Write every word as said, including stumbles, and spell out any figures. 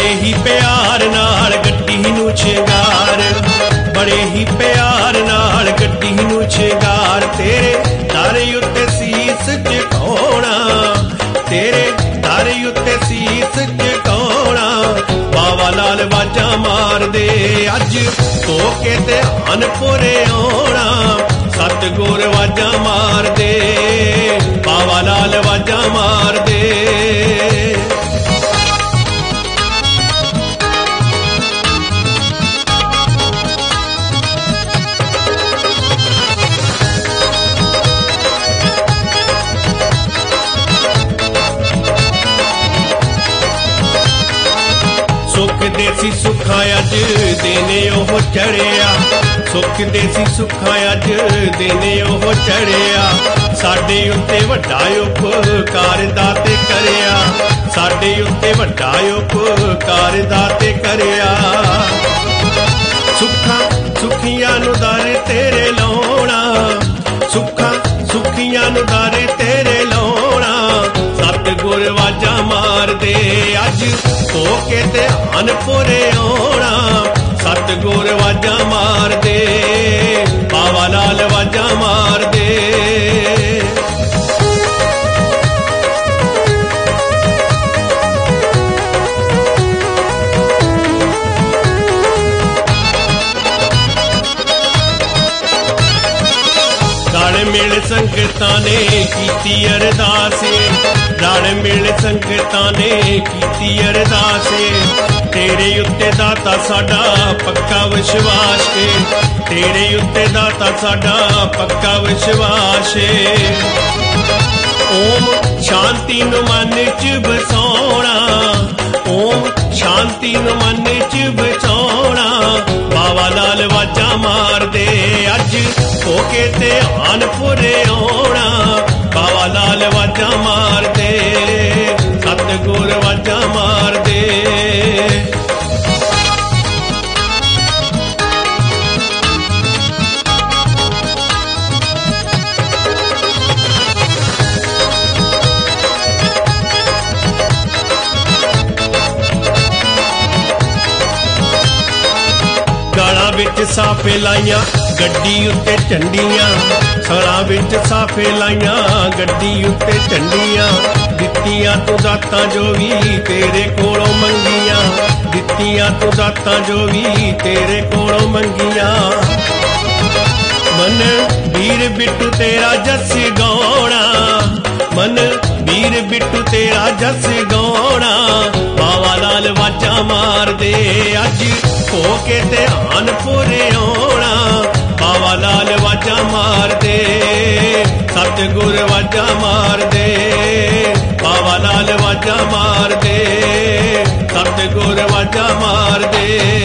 बड़े ही प्यार नाल गड्डी नूं शिंगार, बड़े ही प्यार नाल गड्डी नूं शिंगार। तेरे दर उत्ते सीस झुकाउणा, तेरे दर उत्ते सीस झुकाउणा। बाबा लाल वाजा मार दे अज हो के ध्यानपुरे आउणा। सतगुर वाजा मार दे, बाबा लाल वाजा मार दे। सुख देसी सुखा अज देने ओह चढ़िया, सुख देसी सुखा अज देने ओह चढ़िया। साडे उत्ते वड्डा उपकार दाते करिया, साडे उत्ते वड्डा उपकार दाते करिया। सुखा सुखियां नूं दर तेरे लाउणा, सुखा सुखियां नूं दर तेरे लाउणा। सतगुर वाजा मार दे अज हो के ध्यानपुरे आउणा। सतगुर वाजा मार दे, बाबा लाल वाजा मार दे। रल मिल संगतां ने कीती अरदास, रल मिल संगतां ने कीती अरदास। तेरे उत्ते दाता साडा पक्का विश्वास, तेरे उत्ते दाता साडा पक्का विश्वास। ओम शांति नूं मन च बसाउणा, ओम शांति नूं मन च बसाउणा। बाबा लाल वाजा मार दे अज हो के ध्यानपुरे आउणा। बाबा लाल वाजा मार दे, सतगुर वाजा मार दे। गला विच साफे लाइया गड्डी उत्ते झंडियां, सड़ा विच साफे लाइया गड्डी उत्ते झंडियां। दित्तियां तू दातां जो भी तेरे कोलों मंगियां, दित्तियां तू दातां जो भी तेरे कोलों मंगियां। मन वीर बिट्टू तेरा जस गाउणा, मन वीर बिट्टू तेरा जस गाउणा। बाबा लाल वाजा मार दे अज हो के ध्यानपुरे आउणा। बाबा लाल वाजा मार दे, सतगुर वाजा मार दे। बाबा लाल वाजा मार दे, सतगुर वाजा मार दे।